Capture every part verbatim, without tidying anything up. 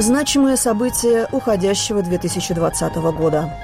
Значимые события уходящего две тысячи двадцатого года.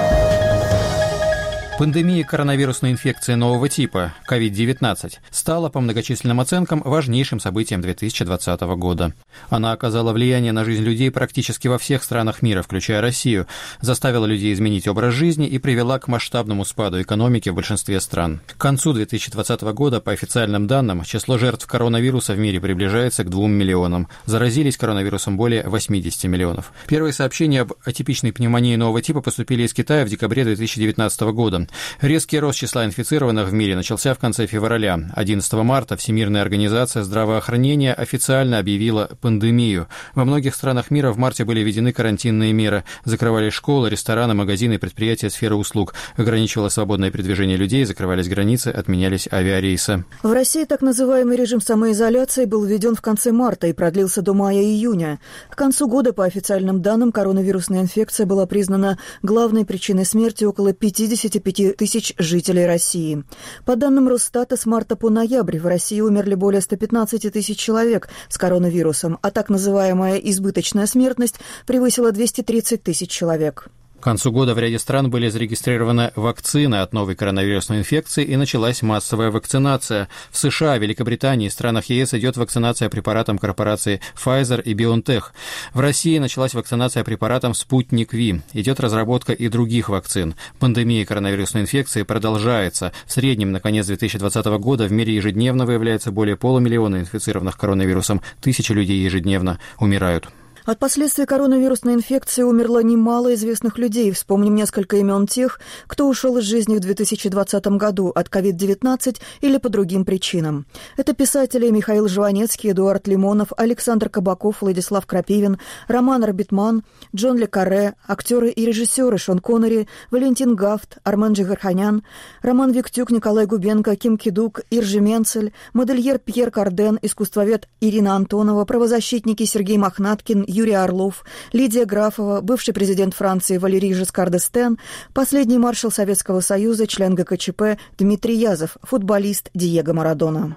Пандемия коронавирусной инфекции нового типа ковид девятнадцать стала, по многочисленным оценкам, важнейшим событием две тысячи двадцатого года. Она оказала влияние на жизнь людей практически во всех странах мира, включая Россию, заставила людей изменить образ жизни и привела к масштабному спаду экономики в большинстве стран. К концу две тысячи двадцатого года, по официальным данным, число жертв коронавируса в мире приближается к двум миллионам. Заразились коронавирусом более восемьдесят миллионов. Первые сообщения об атипичной пневмонии нового типа поступили из Китая в декабре две тысячи девятнадцатого года. Резкий рост числа инфицированных в мире начался в конце февраля. одиннадцатого марта Всемирная организация здравоохранения официально объявила пандемию. Во многих странах мира в марте были введены карантинные меры. Закрывались школы, рестораны, магазины и предприятия сферы услуг. Ограничивалось свободное передвижение людей, закрывались границы, отменялись авиарейсы. В России так называемый режим самоизоляции был введен в конце марта и продлился до мая-июня. К концу года, по официальным данным, коронавирусная инфекция была признана главной причиной смерти около пятьдесят пять тысяч жителей России. По данным Росстата, с марта по ноябрь в России умерли более ста пятнадцати тысяч человек с коронавирусом, а так называемая избыточная смертность превысила двести тридцать тысяч человек. К концу года в ряде стран были зарегистрированы вакцины от новой коронавирусной инфекции и началась массовая вакцинация. В США, Великобритании и странах ЕС идет вакцинация препаратом корпорации Pfizer и BioNTech. В России началась вакцинация препаратом Sputnik V. Идет разработка и других вакцин. Пандемия коронавирусной инфекции продолжается. В среднем на конец две тысячи двадцатого года в мире ежедневно выявляется более полумиллиона инфицированных коронавирусом. Тысячи людей ежедневно умирают. От последствий коронавирусной инфекции умерло немало известных людей. Вспомним несколько имен тех, кто ушел из жизни в две тысячи двадцатом году от ковид девятнадцать или по другим причинам. Это писатели Михаил Жванецкий, Эдуард Лимонов, Александр Кабаков, Владислав Крапивин, Роман Арбитман, Джон Ле Карре, актеры и режиссеры Шон Коннери, Валентин Гафт, Армен Джигарханян, Роман Виктюк, Николай Губенко, Ким Кидук, Иржи Менцель, модельер Пьер Карден, искусствовед Ирина Антонова, правозащитники Сергей Мохнаткин, Юрий Орлов, Лидия Графова, бывший президент Франции Валерий Жескар д'Эстен, последний маршал Советского Союза, член ГКЧП Дмитрий Язов, футболист Диего Марадона.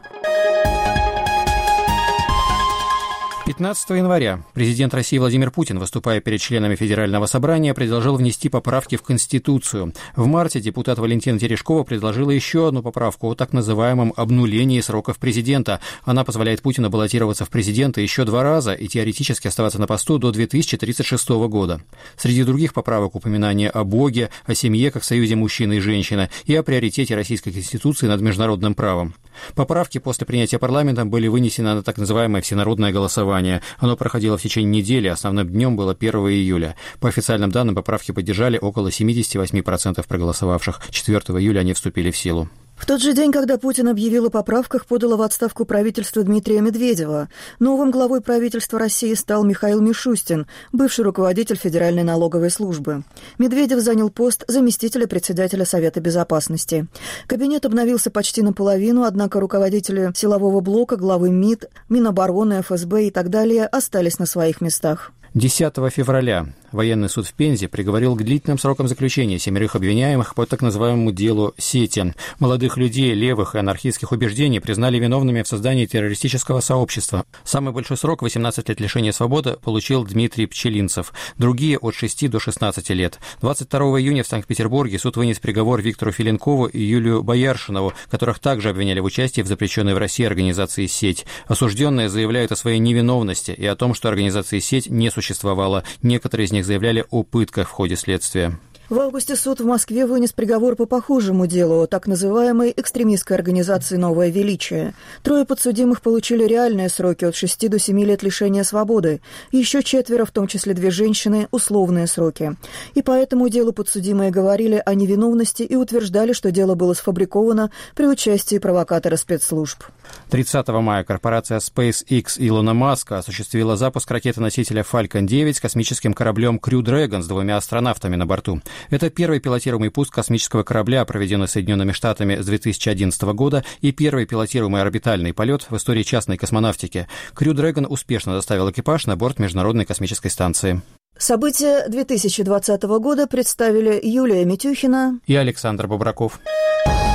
пятнадцатого января президент России Владимир Путин, выступая перед членами Федерального собрания, предложил внести поправки в Конституцию. В марте депутат Валентина Терешкова предложила еще одну поправку о так называемом обнулении сроков президента. Она позволяет Путину баллотироваться в президенты еще два раза и теоретически оставаться на посту до две тысячи тридцать шестого года. Среди других поправок упоминание о Боге, о семье как союзе мужчины и женщины и о приоритете Российской Конституции над международным правом. Поправки после принятия парламентом были вынесены на так называемое всенародное голосование. Оно проходило в течение недели, основным днем было первого июля. По официальным данным, поправки поддержали около семьдесят восемь процентов проголосовавших. четвёртого июля они вступили в силу. В тот же день, когда Путин объявил о поправках, подало в отставку правительство Дмитрия Медведева. Новым главой правительства России стал Михаил Мишустин, бывший руководитель Федеральной налоговой службы. Медведев занял пост заместителя председателя Совета безопасности. Кабинет обновился почти наполовину, однако руководители силового блока, главы МИД, Минобороны, эф эс бэ и так далее остались на своих местах. десятого февраля военный суд в Пензе приговорил к длительным срокам заключения семерых обвиняемых по так называемому делу «Сети». Молодых людей левых и анархистских убеждений признали виновными в создании террористического сообщества. Самый большой срок, восемнадцать лет лишения свободы, получил Дмитрий Пчелинцев. Другие от шести до шестнадцати лет. двадцать второго июня в Санкт-Петербурге суд вынес приговор Виктору Филенкову и Юлию Бояршинову, которых также обвиняли в участии в запрещенной в России организации «Сеть». Осужденные заявляют о своей невиновности и о том, что организации «Сеть» не существовало. Некоторые из них заявляли о пытках в ходе следствия. В августе суд в Москве вынес приговор по похожему делу о так называемой экстремистской организации «Новое величие». Трое подсудимых получили реальные сроки от шести до семи лет лишения свободы. Еще четверо, в том числе две женщины, условные сроки. И по этому делу подсудимые говорили о невиновности и утверждали, что дело было сфабриковано при участии провокатора спецслужб. тридцатого мая корпорация SpaceX Илона Маска осуществила запуск ракеты-носителя Falcon девять с космическим кораблем Crew Dragon с двумя астронавтами на борту. Это первый пилотируемый пуск космического корабля, проведенный Соединенными Штатами с две тысячи одиннадцатого года, и первый пилотируемый орбитальный полет в истории частной космонавтики. Crew Dragon успешно доставил экипаж на борт Международной космической станции. События две тысячи двадцатого года представили Юлия Митюхина и Александр Бобраков.